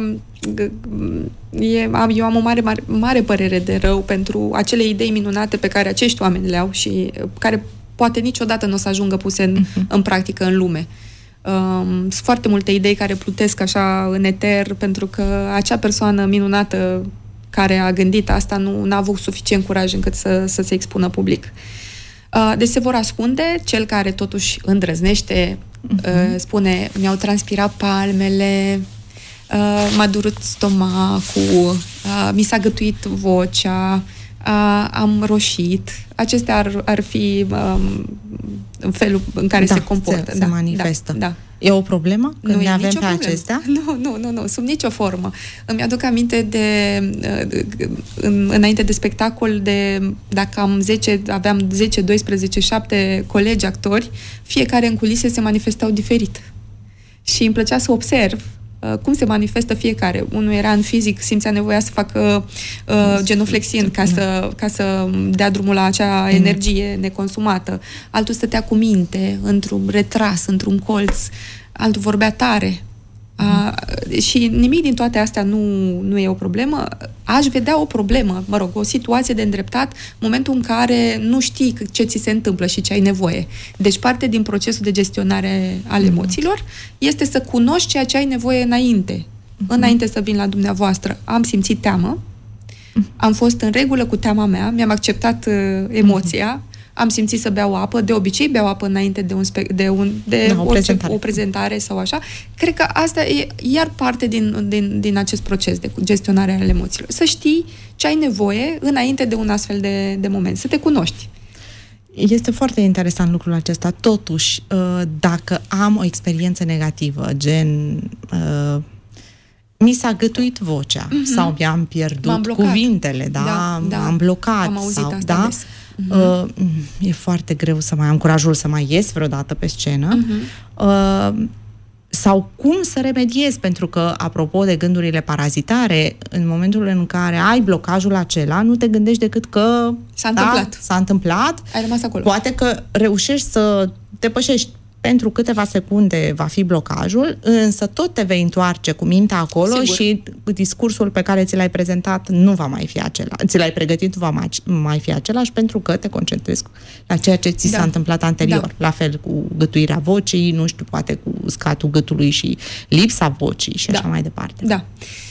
e, eu am o mare, mare, mare părere de rău pentru acele idei minunate pe care acești oameni le au și care poate niciodată nu o să ajungă puse în, uh-huh. în practică în lume. Um, sunt foarte multe idei care plutesc așa în eter pentru că acea persoană minunată care a gândit asta nu a avut suficient curaj încât să, să se expună public. Uh, deci se vor ascunde. Cel care totuși îndrăznește uh-huh. uh, spune, mi-au transpirat palmele, uh, m-a durut stomacul, uh, mi s-a gătuit vocea, Uh, am roșit. Acestea ar, ar fi um, în felul în care da, se comportă. Se, da, se manifestă. Da, da. E o problemă când nu ne e avem pe problemă. acestea? Nu, nu, nu, nu, sub nicio formă. Îmi aduc aminte de, în, înainte de spectacol, de dacă am zece, aveam zece, doisprezece, șapte colegi actori, fiecare în culise se manifestau diferit. Și îmi plăcea să observ cum se manifestă fiecare. Unul era în fizic, simțea nevoia să facă uh, genuflexiuni ca să, ca să dea drumul la acea energie neconsumată. Altul stătea cu minte, într-un retras, într-un colț. Altul vorbea tare. Uh, și nimic din toate astea nu, nu e o problemă. Aș vedea o problemă, mă rog, o situație de îndreptat, momentul în care nu știi ce ți se întâmplă și ce ai nevoie. Deci parte din procesul de gestionare al emoțiilor este să cunoști ceea ce ai nevoie înainte. Uh-huh. Înainte să vin la dumneavoastră. Am simțit teamă, am fost în regulă cu teama mea, mi-am acceptat uh, emoția, uh-huh. am simțit să beau apă, de obicei beau apă înainte de, un spe- de, un, de da, o, orice, prezentare. o prezentare sau așa. Cred că asta e iar parte din, din, din acest proces de gestionare al emoțiilor. Să știi ce ai nevoie înainte de un astfel de, de moment, să te cunoști. Este foarte interesant lucrul acesta. Totuși, dacă am o experiență negativă, gen uh, mi s-a gătuit vocea mm-hmm. sau mi-am pierdut cuvintele, da? Da, da. Am blocat. Am auzit sau, asta da? des. Uh-huh. Uh, e foarte greu să mai am curajul să mai ies vreodată pe scenă. Uh-huh. Uh, sau cum să remediez, pentru că, apropo de gândurile parazitare, în momentul în care ai blocajul acela, nu te gândești decât că s-a da, întâmplat. S-a întâmplat. Ai rămas acolo. Poate că reușești să depășești pentru câteva secunde va fi blocajul, însă tot te vei întoarce cu mintea acolo. Sigur. Și discursul pe care ți l-ai prezentat nu va mai fi același, ți l-ai pregătit nu va mai, mai fi același, pentru că te concentrezi la ceea ce ți da. s-a întâmplat anterior. Da. La fel cu gâtuirea vocii, nu știu, poate cu scatul gâtului și lipsa vocii și da. așa mai departe. Da.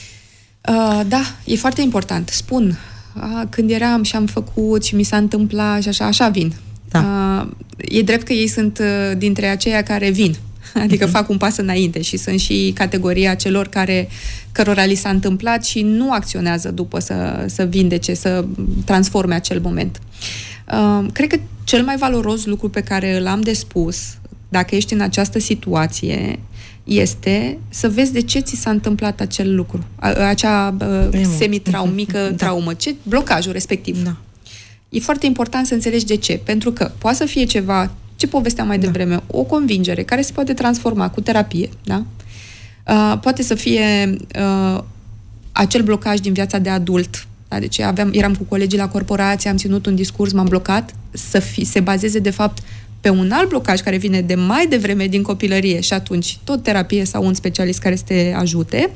Uh, da, e foarte important. Spun, uh, când eram și am făcut și mi s-a întâmplat și așa, așa vin. Da. Uh, e drept că ei sunt uh, dintre aceia care vin, adică uh-huh. fac un pas înainte și sunt și categoria celor care, cărora li s-a întâmplat și nu acționează după să, să vindece, să transforme acel moment. Uh, cred că cel mai valoros lucru pe care îl am de spus, dacă ești în această situație, este să vezi de ce ți s-a întâmplat acel lucru, acea uh, semitraumică uh-huh. traumă, ce blocajul respectiv. Da. E foarte important să înțelegi de ce. Pentru că poate să fie ceva, ce povesteam mai da. devreme, o convingere care se poate transforma cu terapie, da? Uh, poate să fie uh, acel blocaj din viața de adult. Da? Deci aveam, eram cu colegii la corporație, am ținut un discurs, m-am blocat, să fi, se bazeze de fapt pe un alt blocaj care vine de mai devreme din copilărie și atunci tot terapie sau un specialist care să te ajute.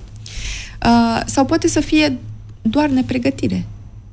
Uh, sau poate să fie doar nepregătire.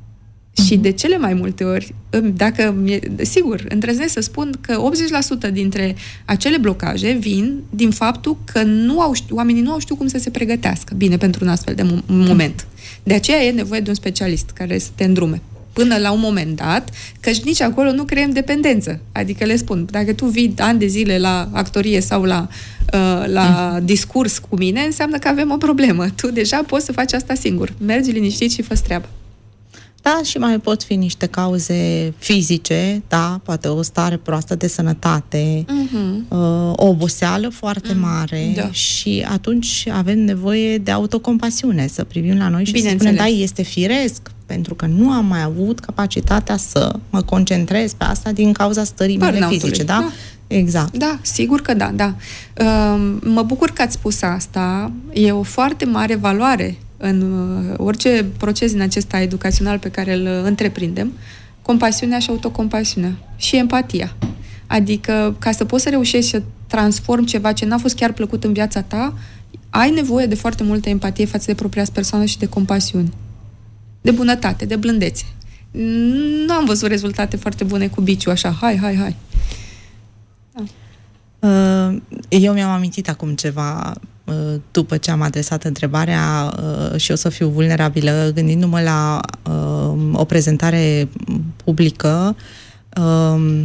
Și de cele mai multe ori, dacă, sigur, îndrăznesc să spun că optzeci la sută dintre acele blocaje vin din faptul că nu au știu, oamenii nu au știut cum să se pregătească bine pentru un astfel de moment. De aceea e nevoie de un specialist care să te îndrume. Până la un moment dat, căci nici acolo nu creăm dependență. Adică le spun, dacă tu vii ani de zile la actorie sau la, uh, la mm. discurs cu mine, înseamnă că avem o problemă. Tu deja poți să faci asta singur. Mergi liniștit și fă-ți treaba. Da, și mai pot fi niște cauze fizice, da, poate o stare proastă de sănătate, uh-huh. uh, o oboseală foarte uh-huh. mare da. Și atunci avem nevoie de autocompasiune, să privim la noi și bine să spunem, da, este firesc, pentru că nu am mai avut capacitatea să mă concentrez pe asta din cauza stării mele fizice, da? da? Exact. Da, sigur că da, da. Uh, mă bucur că ați spus asta, e o foarte mare valoare în orice proces din acesta educațional pe care îl întreprindem, compasiunea și autocompasiunea și empatia. Adică, ca să poți să reușești să transformi ceva ce n-a fost chiar plăcut în viața ta, ai nevoie de foarte multă empatie față de propria persoană și de compasiune. De bunătate, de blândețe. Nu am văzut rezultate foarte bune cu biciu, așa, hai, hai, hai. Da. Eu mi-am amintit acum ceva după ce am adresat întrebarea uh, și o să fiu vulnerabilă, gândindu-mă la uh, o prezentare publică. Uh,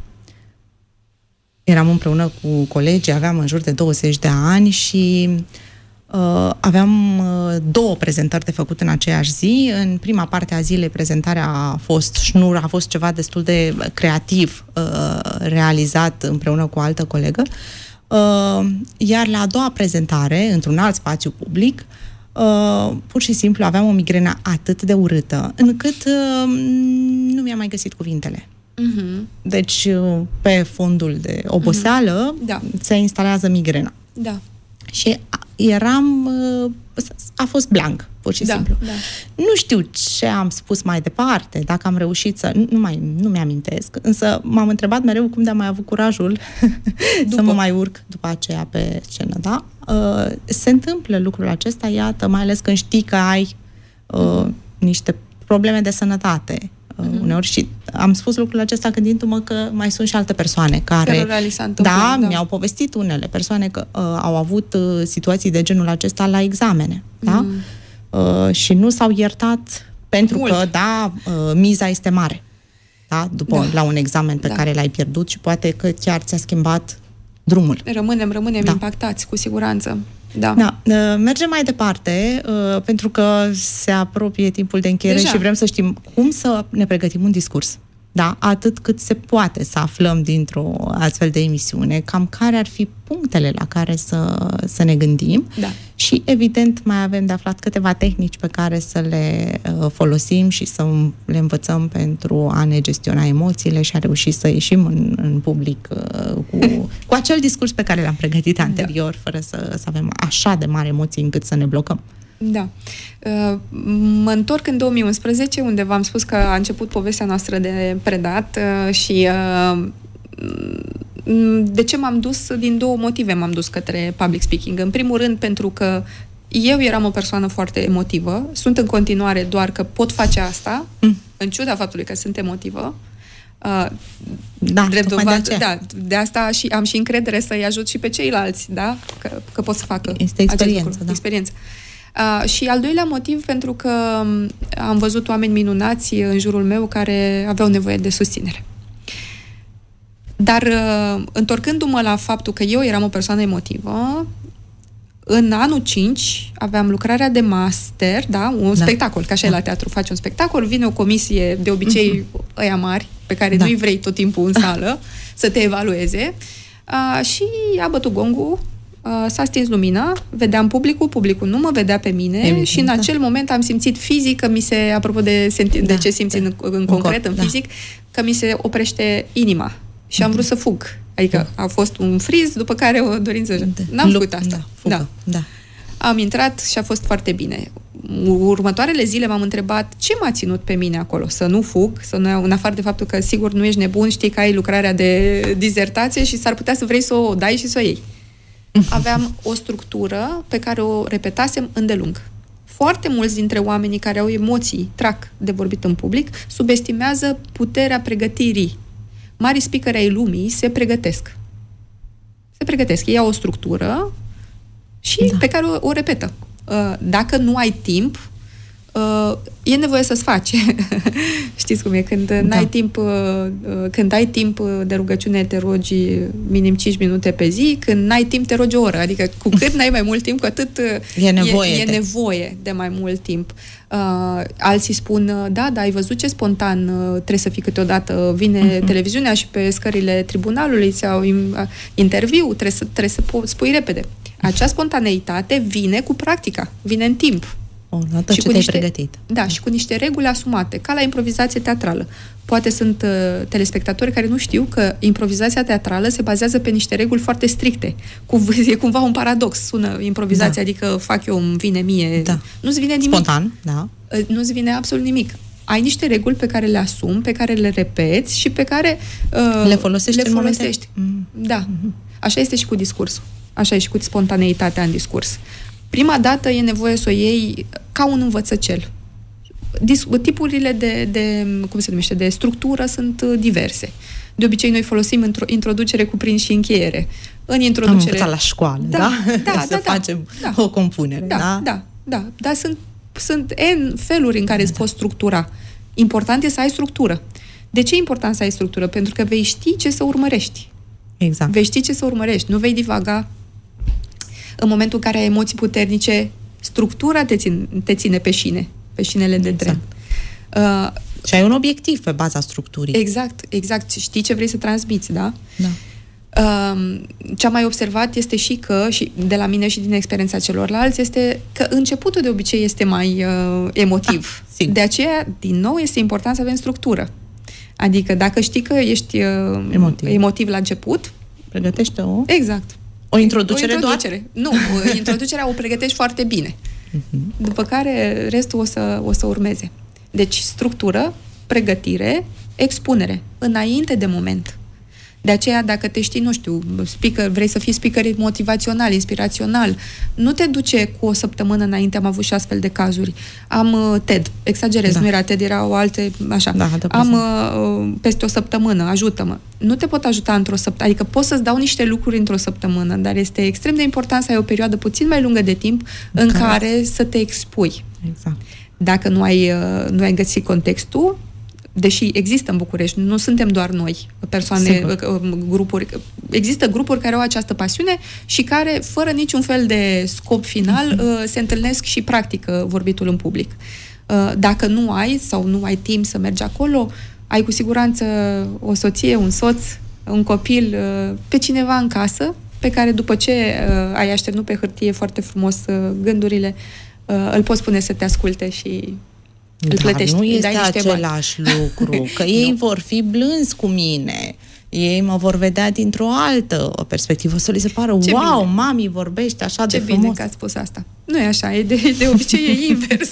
eram împreună cu colegii, aveam în jur de douăzeci de ani și uh, aveam uh, două prezentări de făcut în aceeași zi. În prima parte a zilei prezentarea a fost șnur, a fost ceva destul de creativ uh, realizat împreună cu o altă colegă. Uh, iar la a doua prezentare, într-un alt spațiu public, uh, pur și simplu aveam o migrenă atât de urâtă, încât uh, nu mi-am mai găsit cuvintele. Uh-huh. Deci, uh, pe fondul de oboseală, uh-huh. da. se instalează migrena. Da. Și eram... Uh, a fost blank, pur și da, simplu. Da. Nu știu ce am spus mai departe, dacă am reușit să... Nu, mai, nu mi-amintesc, însă m-am întrebat mereu cum de-am mai avut curajul să mă mai urc după aceea pe scenă, da? Uh, se întâmplă lucrul acesta, iată, mai ales când știi că ai uh, uh-huh. niște probleme de sănătate. Uh, uh-huh. Uneori și am spus lucrul acesta gândindu-mă că mai sunt și alte persoane care, da, da, mi-au povestit unele persoane că uh, au avut uh, situații de genul acesta la examene, uh-huh. da? Uh, și nu s-au iertat pentru Mult. că, da, uh, miza este mare, da? După, da. la un examen pe da. care l-ai pierdut și poate că chiar ți-a schimbat drumul. Rămânem, rămânem da. impactați, cu siguranță. Da. Da. Mergem mai departe, pentru că se apropie timpul de încheiere Deja. și vrem să știm cum să ne pregătim un discurs. Da? Atât cât se poate să aflăm dintr-o astfel de emisiune, cam care ar fi punctele la care să, să ne gândim. Da. și, evident, mai avem de aflat câteva tehnici pe care să le uh, folosim și să le învățăm pentru a ne gestiona emoțiile și a reuși să ieșim în, în public uh, cu, cu acel discurs pe care l-am pregătit anterior, da. fără să, să avem așa de mari emoții încât să ne blocăm. Da. Uh, mă întorc în două mii unsprezece, unde v-am spus că a început povestea noastră de predat uh, și uh, de ce m-am dus? Din două motive m-am dus către public speaking. În primul rând, pentru că eu eram o persoană foarte emotivă, sunt în continuare, doar că pot face asta, mm. în ciuda faptului că sunt emotivă. Uh, da, drept dovadă, de, da, de asta și am și încredere să-i ajut și pe ceilalți, da? Că, că pot să facă este experiență, da. experiență. Uh, și al doilea motiv, pentru că am văzut oameni minunați în jurul meu care aveau nevoie de susținere. Dar, întorcându-mă la faptul că eu eram o persoană emotivă, în anul cinci aveam lucrarea de master, da? Un da. spectacol, că așa da. e la teatru, faci un spectacol, vine o comisie, de obicei uh-huh. ăia mari, pe care da. nu-i vrei tot timpul în sală, să te evalueze, uh, și a bătut gongul, uh, s-a stins lumina, vedeam publicul, publicul nu mă vedea pe mine. Evident, și în da. acel moment am simțit fizic că mi se, apropo de, senti- da. de ce simți da. în, în concret, în, în fizic, da. că mi se oprește inima. Și am vrut să fug. Adică a fost un friz, după care o dorință. Da. N-am Lup, făcut asta. Da, da. Da. Am intrat și a fost foarte bine. Următoarele zile m-am întrebat ce m-a ținut pe mine acolo. Să nu fug, să nu, în afară de faptul că sigur nu ești nebun, știi că ai lucrarea de dizertație și s-ar putea să vrei să o dai și să o iei. Aveam o structură pe care o repetasem îndelung. Foarte mulți dintre oamenii care au emoții, trac de vorbit în public, subestimează puterea pregătirii. Mari speakeri ai lumii se pregătesc. Se pregătesc. Ei au o structură și da. pe care o, o repetă. Dacă nu ai timp, e nevoie să-ți faci. Știți cum e? Când da. n-ai timp, când ai timp de rugăciune, te rogi minim cinci minute pe zi, când n-ai timp, te rogi o oră. Adică cu cât n-ai mai mult timp, cu atât e nevoie, e, e nevoie de mai mult timp. Uh, alții spun, da, da, ai văzut ce spontan uh, trebuie să fii câteodată, vine uh-huh. televiziunea și pe scările tribunalului îți iau uh, interviu, trebuie să, trebuie să po- spui repede. Acea spontaneitate vine cu practica, vine în timp. O, și ce cu niște, pregătit. Da, și cu niște reguli asumate, ca la improvizație teatrală. Poate sunt uh, telespectatori care nu știu că improvizația teatrală se bazează pe niște reguli foarte stricte. Cu, e cumva un paradox. Sună improvizația, da. adică fac eu, îmi vine mie. Da. Nu-ți vine nimic. Spontan, da. Uh, nu-ți vine absolut nimic. Ai niște reguli pe care le asumi, pe care le repeți și pe care uh, le folosești. Le folosești. Mm. Da. Mm-hmm. Așa este și cu discursul. Așa e și cu spontaneitatea în discurs. Prima dată e nevoie să o iei ca un învățăcel. Tipurile de, de, cum se numește, de structură sunt diverse. De obicei, noi folosim într-o introducere, cuprins și încheiere. În introducere... Am învățat la școală, da? da? da să da, facem da, o compunere, da? Da, da, da. Dar sunt, sunt N feluri în care îți poți structura. Important e să ai structură. De ce e important să ai structură? Pentru că vei ști ce să urmărești. Exact. Vei ști ce să urmărești. Nu vei divaga. În momentul în care ai emoții puternice, structura te ține, te ține pe șine, pe șinele de tren. Exact. Uh, și ai un obiectiv pe baza structurii. Exact, exact. Știi ce vrei să transmiți, da? Da. Uh, ce am mai observat este și că, și de la mine și din experiența celorlalți, este că începutul de obicei este mai uh, emotiv. Ah, de aceea, din nou, este important să avem structură. Adică, dacă știi că ești uh, emotiv. emotiv la început, pregătește-o. Exact. O introducere, o introducere doar? Nu, introducerea o pregătești foarte bine. Uh-huh. După care restul o să, o să urmeze. Deci, structură, pregătire, expunere, înainte de moment. De aceea, dacă te știi, nu știu, speaker, vrei să fii speaker motivațional, inspirațional, nu te duce cu o săptămână înainte, am avut și astfel de cazuri. Am uh, TED, exagerez, da. nu era TED, era o altă, așa. Da, am uh, peste o săptămână, ajută-mă. Nu te pot ajuta într-o săptămână, adică pot să-ți dau niște lucruri într-o săptămână, dar este extrem de important să ai o perioadă puțin mai lungă de timp în care, care să te expui. Exact. Dacă nu ai, uh, nu ai găsit contextul, deși există în București, nu suntem doar noi, persoane, Sigur. grupuri. Există grupuri care au această pasiune și care, fără niciun fel de scop final, uh-huh. se întâlnesc și practică vorbitul în public. Dacă nu ai sau nu ai timp să mergi acolo, ai cu siguranță o soție, un soț, un copil, pe cineva în casă pe care după ce uh, ai așternut pe hârtie foarte frumos uh, gândurile, uh, îl poți pune să te asculte și îl Dar plătești. nu este dai același lucru, că ei vor fi blânzi cu mine. Ei mă vor vedea dintr-o altă perspectivă, să li se pară, Ce wow, bine. mami vorbește așa Ce de bine frumos. că ați spus asta. Nu e așa, e de, de obicei e invers.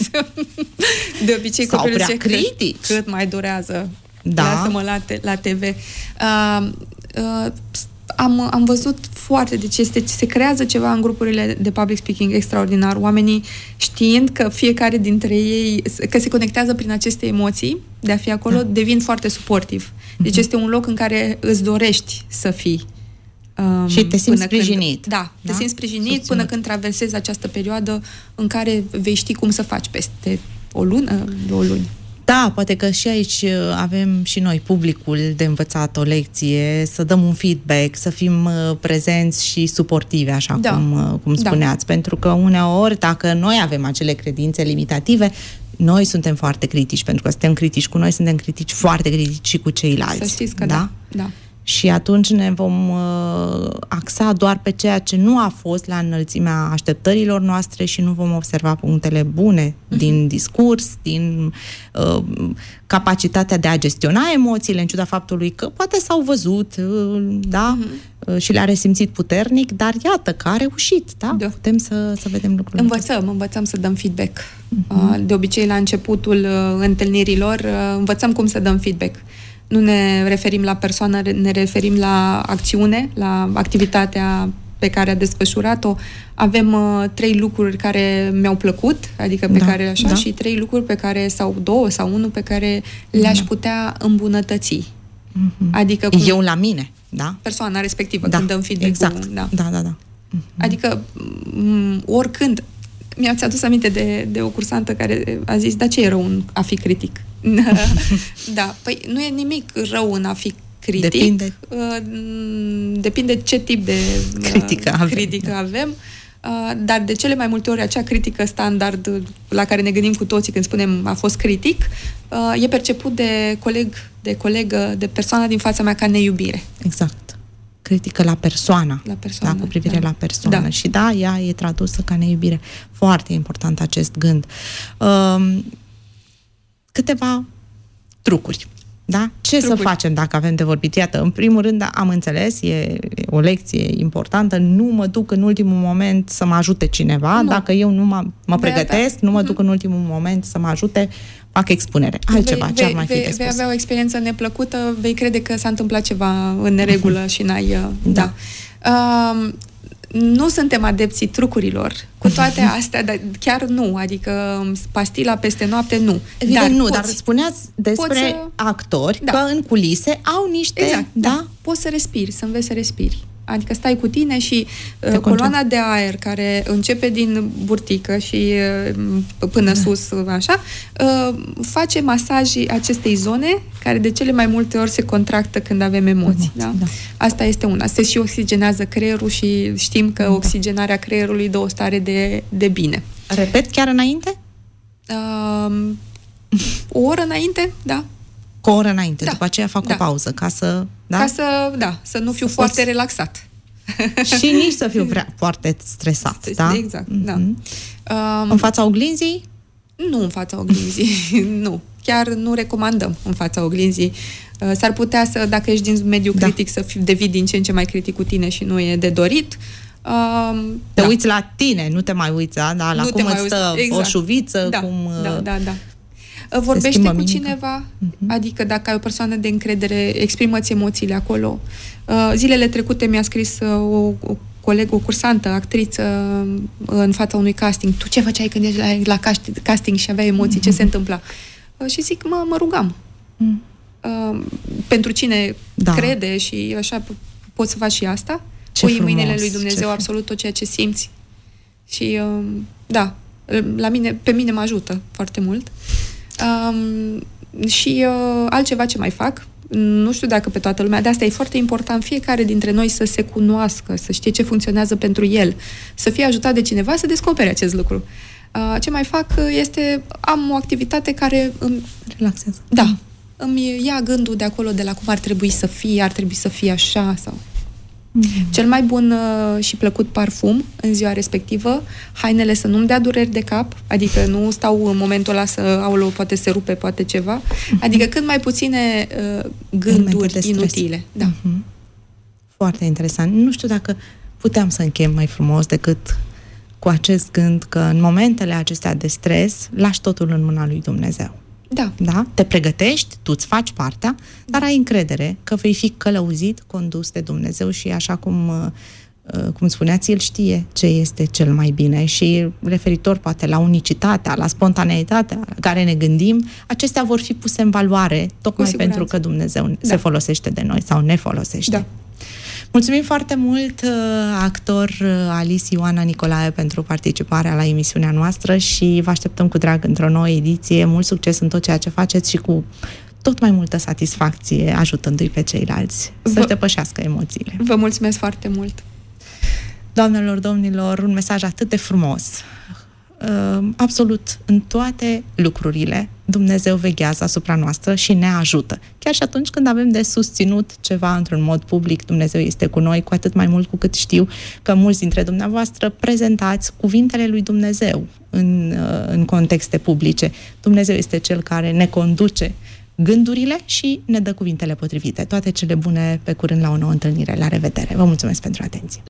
De obicei Sau copilul prea zice, critici. Cât, cât mai durează. Da. Lasă-mă la, te, la T V. Uh, uh, am, am văzut foarte, deci este, se creează ceva în grupurile de public speaking extraordinar. Oamenii știind că fiecare dintre ei, că se conectează prin aceste emoții de a fi acolo, da. devin foarte suportiv. Deci este un loc în care îți dorești să fii. Um, și te simți sprijinit. Când, da, te da? simți sprijinit Susținut. până când traversezi această perioadă în care vei ști cum să faci peste o lună, două luni. Da, poate că și aici avem și noi publicul de învățat o lecție, să dăm un feedback, să fim prezenți și suportivi, așa da. cum, cum spuneați. Da. Pentru că uneori, dacă noi avem acele credințe limitative, noi suntem foarte critici, pentru că suntem critici cu noi, suntem critici foarte critici și cu ceilalți. Să știți că da. da. da. Și atunci ne vom uh, axa doar pe ceea ce nu a fost la înălțimea așteptărilor noastre și nu vom observa punctele bune uh-huh. din discurs, din uh, capacitatea de a gestiona emoțiile, în ciuda faptului că poate s-au văzut, uh, da, uh-huh. uh, și le-a resimțit puternic, dar iată că a reușit, da? da. Putem să, să vedem lucrurile. Învățăm, învățăm să dăm feedback. Uh-huh. De obicei, la începutul uh, întâlnirilor, uh, învățăm cum să dăm feedback. Nu ne referim la persoană, ne referim la acțiune, la activitatea pe care a desfășurat-o. Avem uh, trei lucruri care mi-au plăcut, adică pe da, care așa, da. și trei lucruri pe care, sau două sau unul pe care le-aș da. putea îmbunătăți. Mm-hmm. Adică cum eu la mine, da? Persoana respectivă, da, când dăm feedback-ul. Exact, da, da, da. da. Mm-hmm. Adică, m- oricând, mi-ați adus aminte de, de o cursantă care a zis, dar ce e rău în a fi critic? Da, păi nu e nimic rău în a fi critic. Depinde. Depinde ce tip de critică avem, critică avem. Dar de cele mai multe ori acea critică standard la care ne gândim cu toții când spunem a fost critic, e perceput de coleg, de colegă, de persoana din fața mea ca neiubire. Exact. Critică la persoană. La persoană. Da, cu privire da. la persoană. Da. Și da, ea e tradusă ca neiubire. Foarte important acest gând. Um, câteva trucuri. Da? Ce trucuri. Să facem dacă avem de vorbit? Iată, în primul rând, am înțeles, e o lecție importantă, nu mă duc în ultimul moment să mă ajute cineva, nu. Dacă eu nu mă, mă pregătesc, nu mă duc în ultimul moment să mă ajute, fac expunere. Altceva, vei, ce ar mai fi vei, de spus? Vei avea o experiență neplăcută, vei crede că s-a întâmplat ceva în neregulă și n-ai... Da. da. Uh, Nu suntem adepții trucurilor, cu toate astea, dar chiar nu, adică pastila peste noapte, nu. Evident, dar nu, poți, dar spuneați despre să... actori, da. că în culise au niște... Exact, da? da. Poți să respiri, să înveți să respiri. Adică stai cu tine și uh, coloana de aer care începe din burtică și uh, până da. sus, așa, uh, face masaj acestei zone care de cele mai multe ori se contractă când avem emoții. emoții da? Da. Asta este una. Se și oxigenează creierul și știm că da. oxigenarea creierului dă o stare de, de bine. Repet, chiar înainte? Uh, o oră înainte, da. Cu o oră înainte, da. după aceea fac da. o pauză, ca să... Da? Ca să, da, să nu fiu să foarte poți... relaxat. Și nici să fiu prea, foarte stresat, da? Exact, mm-hmm. da. Um, în fața oglinzii? Nu în fața oglinzii, nu. Chiar nu recomandăm în fața oglinzii. Uh, s-ar putea să, dacă ești din mediul da. critic, să fii, devii din ce în ce mai critic cu tine și nu e de dorit. Uh, te da. uiți la tine, nu te mai uiți, da? La nu cum îți stă exact. o șuviță, da. cum... Da, da, da. Vorbește cu cineva, uh-huh. adică dacă ai o persoană de încredere, exprimă-ți emoțiile acolo. Uh, zilele trecute mi-a scris uh, o, o colegă, o cursantă, actriță, uh, în fața unui casting. Tu ce făceai când ești la, la casting și aveai emoții? Uh-huh. Ce se întâmpla? Uh, și zic, mă, mă rugam. Uh-huh. Uh, pentru cine da. crede și așa poți să faci și asta. Ce pui în frumos, mâinile lui Dumnezeu absolut tot ceea ce simți. Și uh, da, la mine, pe mine mă ajută foarte mult. Um, și uh, altceva ce mai fac, nu știu dacă pe toată lumea, de asta e foarte important fiecare dintre noi să se cunoască, să știe ce funcționează pentru el, să fie ajutat de cineva să descopere acest lucru. Uh, ce mai fac este, am o activitate care îmi relaxează. Da, îmi ia gândul de acolo, de la cum ar trebui să fie, ar trebui să fie așa sau... Mm-hmm. Cel mai bun uh, și plăcut parfum în ziua respectivă, hainele să nu-mi dea dureri de cap, adică nu stau în momentul ăla să, aoleu, poate se rupe, poate ceva, mm-hmm. adică cât mai puține uh, gânduri inutile. Da. Mm-hmm. Foarte interesant. Nu știu dacă puteam să închem mai frumos decât cu acest gând că în momentele acestea de stres lași totul în mâna lui Dumnezeu. Da. Da? Te pregătești, tu îți faci partea, dar ai încredere că vei fi călăuzit, condus de Dumnezeu și așa cum, cum spuneați, El știe ce este cel mai bine și referitor poate la unicitatea, la spontaneitatea la care ne gândim, acestea vor fi puse în valoare tocmai pentru că Dumnezeu da. se folosește de noi sau ne folosește. Da. Mulțumim foarte mult, actor Alice Ioana Nicolae, pentru participarea la emisiunea noastră și vă așteptăm cu drag într-o nouă ediție. Mult succes în tot ceea ce faceți și cu tot mai multă satisfacție ajutându-i pe ceilalți să-și depășească emoțiile. Vă mulțumesc foarte mult! Doamnelor, domnilor, un mesaj atât de frumos. Absolut în toate lucrurile Dumnezeu veghează asupra noastră și ne ajută. Chiar și atunci când avem de susținut ceva într-un mod public, Dumnezeu este cu noi, cu atât mai mult cu cât știu că mulți dintre dumneavoastră prezentați cuvintele lui Dumnezeu în, în contexte publice. Dumnezeu este Cel care ne conduce gândurile și ne dă cuvintele potrivite. Toate cele bune, pe curând la o nouă întâlnire. La revedere! Vă mulțumesc pentru atenție!